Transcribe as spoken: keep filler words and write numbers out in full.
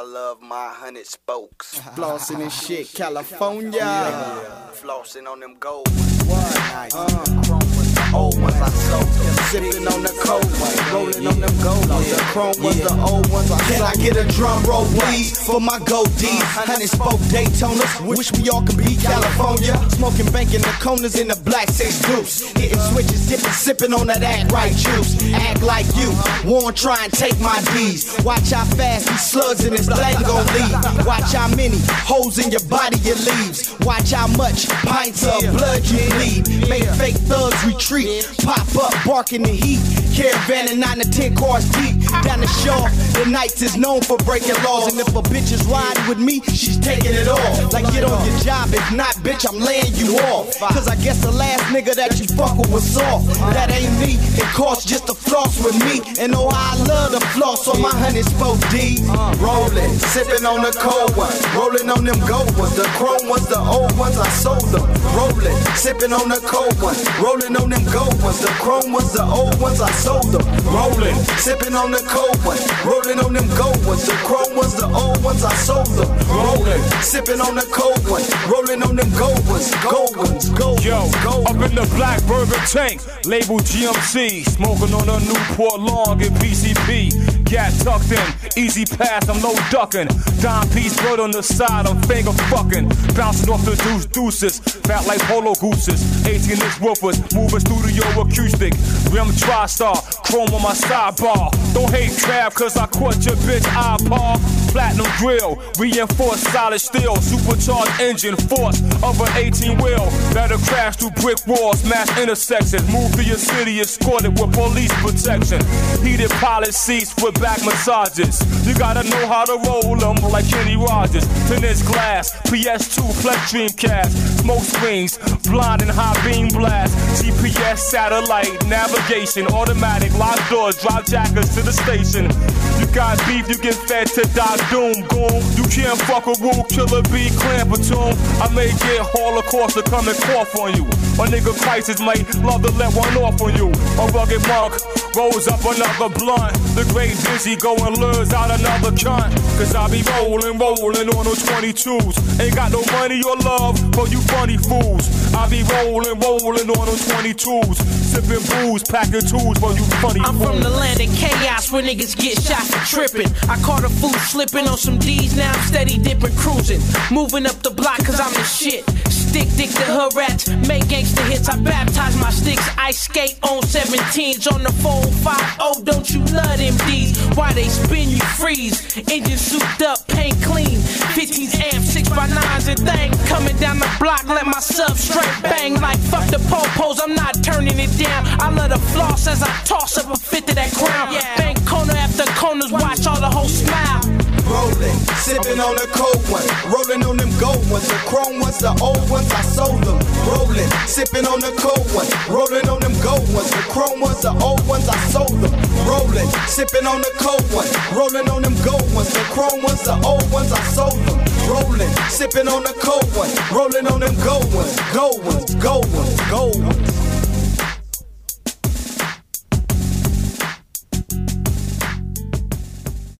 I love my hundred spokes. Flossing and shit, California. Yeah. Flossing on them gold ones. What? Uh. Chrome was the old ones I sold them. Sipping on the cold ones, rolling on them gold ones. The chrome was the old ones I sold. Can I get a drum roll, please, for my goldie? Hundred spoke Daytonas, wish we all could be California. Smoking, banking the corners in the black six deuce. Hitting switches, dipping, sipping on that act right juice. Act like you, won't try and take my D's. Watch how fast these slugs in this thing gon' leave. Watch how many holes in your body it leaves. Watch how much pints of blood you bleed. Make fake thugs retreat. Pop up, barking the heat. Caravan and nine to ten cars deep. Down the shore, the nights is known for breaking laws. And if a bitch is riding with me, she's taking it off. Like get on your job, if not, bitch, I'm laying you off. Cause I guess the last nigga that you fuck with was soft. That ain't me, it costs just to floss with me. And oh, I love the floss on my hundred spoke D. Rolling, sipping on the cold one. Rolling on them gold ones. The chrome ones, the old ones, I sold them. Rolling, sipping on the cold one. Rolling on them gold ones. The chrome ones, the old ones, I sold them. Rolling, sipping on the cold one. Rolling on them gold ones. The chrome ones, the old ones, I sold them. Rolling, sipping on the cold one. Rolling on them gold ones. Gold ones, gold Yo, ones, gold up in the black bourbon tank, label G M C. Smoking on a Newport Long in P C P. Gat tucked in, easy pass, I'm no ducking. Dime piece blood on the side, I'm finger fucking. Bouncing off the deuce deuces, fat like polo gooses. eighteen inch woofers, moving studio acoustic. Rim TriStar, chrome on my sidebar. Don't hate crab, cause I caught your bitch eyeball. Platinum grill, reinforced solid steel. Supercharged engine, force of an eighteen wheel. Better crash through brick walls, mass intersections. Move through your city, escorted with police protection. Heated pilot seats with back massages. You gotta know how to roll them like Kenny Rogers. Finished glass, P S two plus Dreamcast. Smoke screens, blind and high beam blast. G P S, satellite, navigation, automatic, locked doors, drive jackers to the station. You got beef, you get fed to die doom, goon. You can't fuck a rule, killer bee, clan platoon. I may get Holocaust to come and cough on you. A nigga crisis might love to let one off on you. A rugged monk rolls up another blunt. The great dizzy going lures out another cunt. Cause I be rolling, rolling on those twenty-twos. Ain't got no money or love for you funny fools. I be rolling, rolling on those twenty-twos. Sipping booze, packing tools for you funny I'm fools. from the land of chaos where niggas get shot for tripping. I caught a fool slipping on some D's, now I'm steady dipping, cruising. Moving up the block cause I'm the shit. Stick, dick to hood rats, make gangster hits. I baptize my sticks, ice skate on seventeens. On the four five oh, don't you love them D's? Why they spin you freeze? Engine souped up, paint clean. fifteens amp, six by nines and thing. Coming down the block, let my sub straight bang. Like fuck the po-pos, I'm not turning it down. I love the floss as I toss up a fifth of that crown. Bank corner after corners, watch all the hoes smile. Rolling, sipping on the cold one, rolling on them gold ones. The chrome ones, the old ones, I sold them. Rolling, sipping on the cold one, rolling on them gold ones. The chrome ones, the old ones, I sold them. Rolling, sipping on the cold one, rolling on them gold ones. The chrome ones, the old ones, I sold them. Rolling, sipping on the cold one, rolling on them gold ones, gold ones, gold ones, gold ones.